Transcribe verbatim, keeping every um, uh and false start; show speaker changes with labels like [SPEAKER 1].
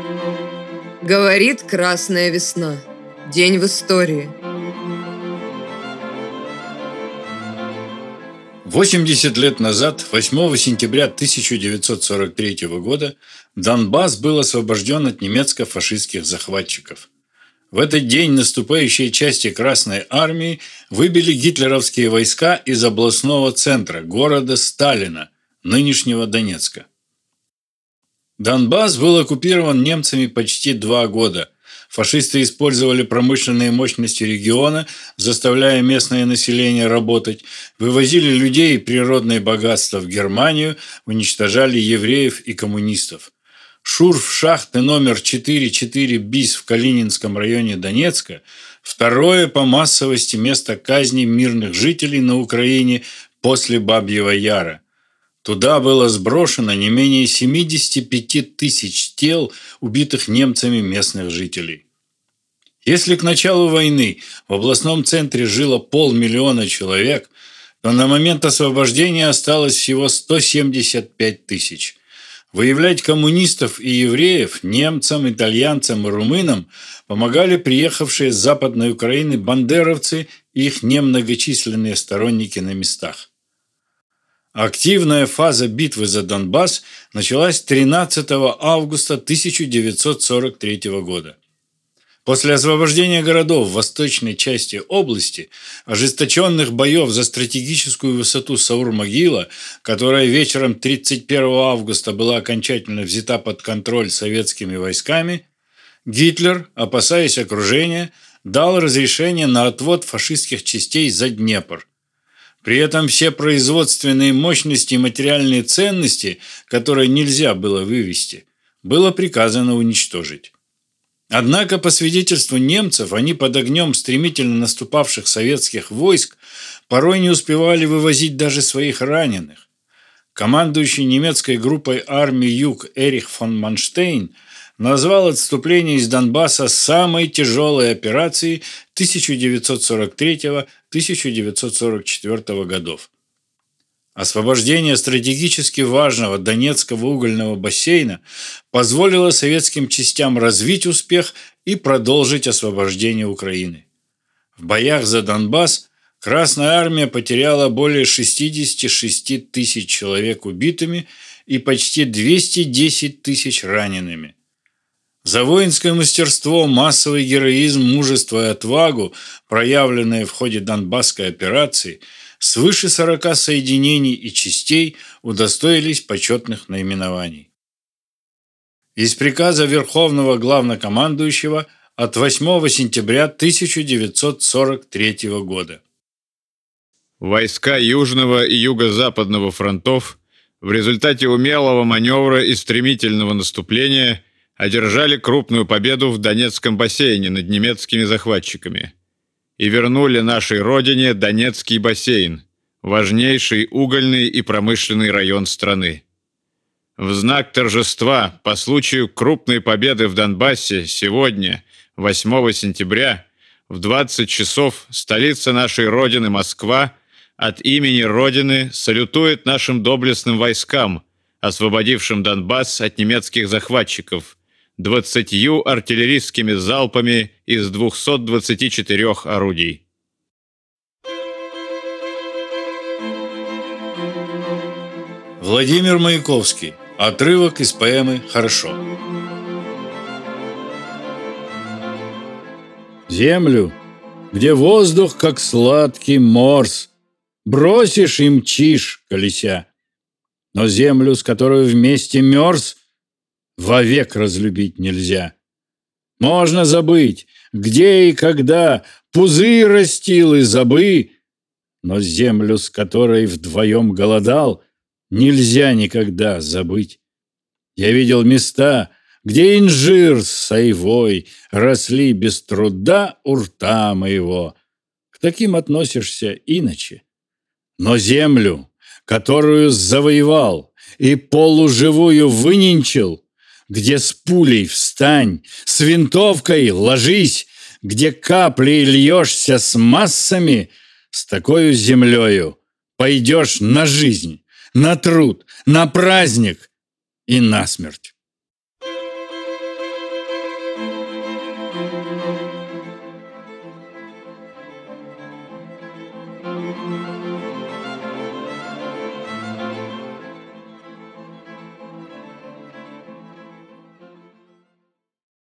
[SPEAKER 1] Говорит Красная Весна. День в истории.
[SPEAKER 2] восемьдесят лет назад, восьмого сентября тысяча девятьсот сорок третьего года, Донбасс был освобожден от немецко-фашистских захватчиков. В этот день наступающие части Красной Армии выбили гитлеровские войска из областного центра, города Сталина, нынешнего Донецка. Донбасс был оккупирован немцами почти два года. Фашисты использовали промышленные мощности региона, заставляя местное население работать, вывозили людей и природные богатства в Германию, уничтожали евреев и коммунистов. Шурф шахты номер четыре четыре БИС в Калининском районе Донецка – второе по массовости место казни мирных жителей на Украине после Бабьего Яра. Туда было сброшено не менее семьдесят пять тысяч тел убитых немцами местных жителей. Если к началу войны в областном центре жило полмиллиона человек, то на момент освобождения осталось всего сто семьдесят пять тысяч. Выявлять коммунистов и евреев немцам, итальянцам и румынам помогали приехавшие с Западной Украины бандеровцы и их немногочисленные сторонники на местах. Активная фаза битвы за Донбасс началась тринадцатого августа тысяча девятьсот сорок третьего года. После освобождения городов в восточной части области, ожесточенных боев за стратегическую высоту Саур-Могила, которая вечером тридцать первого августа была окончательно взята под контроль советскими войсками, Гитлер, опасаясь окружения, дал разрешение на отвод фашистских частей за Днепр. При этом все производственные мощности и материальные ценности, которые нельзя было вывести, было приказано уничтожить. Однако, по свидетельству немцев, они под огнем стремительно наступавших советских войск порой не успевали вывозить даже своих раненых. Командующий немецкой группой армии Юг Эрих фон Манштейн назвал отступление из Донбасса самой тяжелой операцией тысяча девятьсот сорок третьего — тысяча девятьсот сорок четвёртого годов. Освобождение стратегически важного Донецкого угольного бассейна позволило советским частям развить успех и продолжить освобождение Украины. В боях за Донбасс Красная Армия потеряла более шестьдесят шесть тысяч человек убитыми и почти двести десять тысяч ранеными. За воинское мастерство, массовый героизм, мужество и отвагу, проявленные в ходе Донбасской операции, свыше сорока соединений и частей удостоились почетных наименований. Из приказа Верховного Главнокомандующего от восьмого сентября тысяча девятьсот сорок третьего года.
[SPEAKER 3] Войска Южного и Юго-Западного фронтов в результате умелого маневра и стремительного наступления одержали крупную победу в Донецком бассейне над немецкими захватчиками и вернули нашей родине Донецкий бассейн, важнейший угольный и промышленный район страны. В знак торжества по случаю крупной победы в Донбассе сегодня, восьмого сентября, в двадцать часов столица нашей родины Москва от имени Родины салютует нашим доблестным войскам, освободившим Донбасс от немецких захватчиков, двадцатью артиллерийскими залпами из двухсот двадцати четырёх орудий.
[SPEAKER 2] Владимир Маяковский. Отрывок из поэмы «Хорошо». Землю, где воздух, как сладкий морс, бросишь и мчишь, колеся. Но землю, с которой вместе мерз, вовек разлюбить нельзя. Можно забыть, где и когда пузырь растил и забы, но землю, с которой вдвоем голодал, нельзя никогда забыть. Я видел места, где инжир с айвой росли без труда у рта моего. К таким относишься иначе. Но землю, которую завоевал и полуживую выненчил, где с пулей встань, с винтовкой ложись, где каплей льешься с массами, с такою землею пойдешь на жизнь, на труд, на праздник и на смерть.
[SPEAKER 1] Thank you.